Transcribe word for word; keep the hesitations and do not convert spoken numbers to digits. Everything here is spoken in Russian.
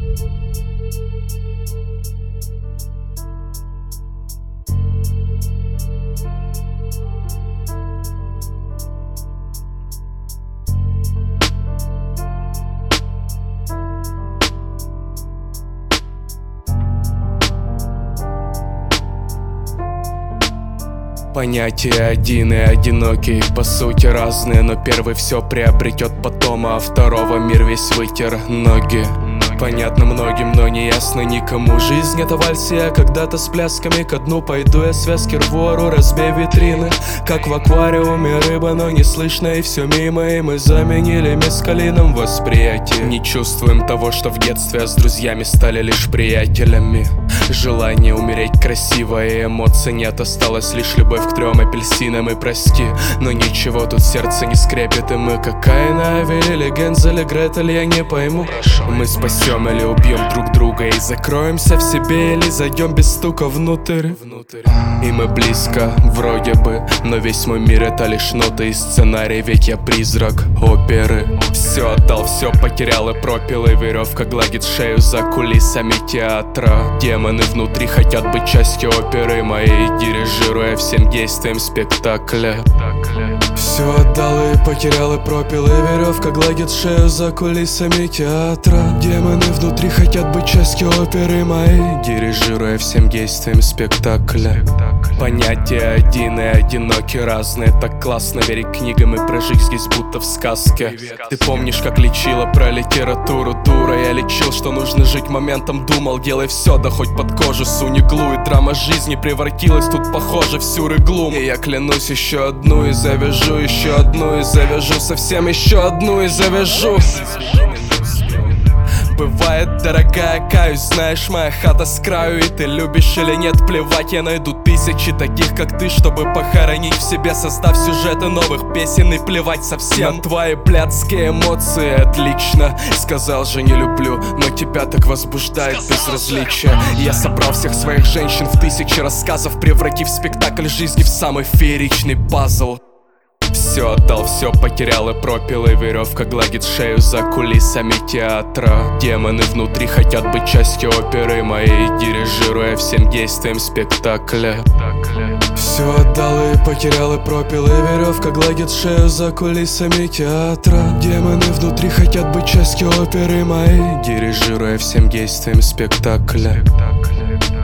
Понятия один и одинокий, по сути разные, но первый все приобретет потом, а второго мир весь вытер ноги. Понятно многим, но не ясно никому. Жизнь это вальс, я когда-то с плясками ко дну пойду, я связки рву, ору, разбей витрины. Как в аквариуме рыба, но не слышно, и все мимо, и мы заменили мескалином восприятие. Не чувствуем того, что в детстве с друзьями стали лишь приятелями. Желание умереть красиво, и эмоций нет, осталась лишь любовь к трем апельсинам, и прости, но ничего тут сердце не скрепит, и мы как Каин и Авель или Гензель и Гретель, я не пойму. Мы спасем или убьем друг друга и закроемся в себе, или зайдем без стука внутрь. И мы близко, вроде бы, но весь мой мир это лишь ноты и сценарий, ведь я призрак оперы. Все отдал, все потерял и пропил, и веревка гладит шею за кулисами театра. Демоны внутри хотят быть частью оперы моей, дирижируя всем действием спектакля. Все отдал и потерял и пропил, и веревка гладит шею за кулисами театра. Демоны внутри хотят быть частью оперы моей, дирижируя всем действием спектакля. Понятия один и одиноки разные, так классно верить книгам и прожить здесь будто в сказке. Ты помнишь, как лечила про литературу, дура? Я лечил, что нужно жить моментом, думал, делай все, да хоть под кожу сунь иглу. И драма жизни превратилась тут, похоже, в сюрреглум. И я клянусь, еще одну и завяжу, еще одну и завяжу, совсем еще одну и завяжу. Бывает, дорогая, каюсь, знаешь, моя хата с краю, и ты любишь или нет, плевать, я найду тысячи таких, как ты, чтобы похоронить в себе, создав сюжеты новых песен, и плевать совсем на твои блядские эмоции. Отлично, сказал же не люблю, но тебя так возбуждает безразличие. Я собрал всех своих женщин в тысячи рассказов, превратив спектакль жизни в самый фееричный пазл. Все отдал, все потерял и пропил, и веревка гладит шею за кулисами театра. Демоны внутри хотят быть частью оперы моей, дирижируя всем действием спектакля. Все отдал и потерял и пропил, и веревка гладит шею за кулисами театра. Демоны внутри хотят быть частью оперы моей, дирижируя всем действием спектакля.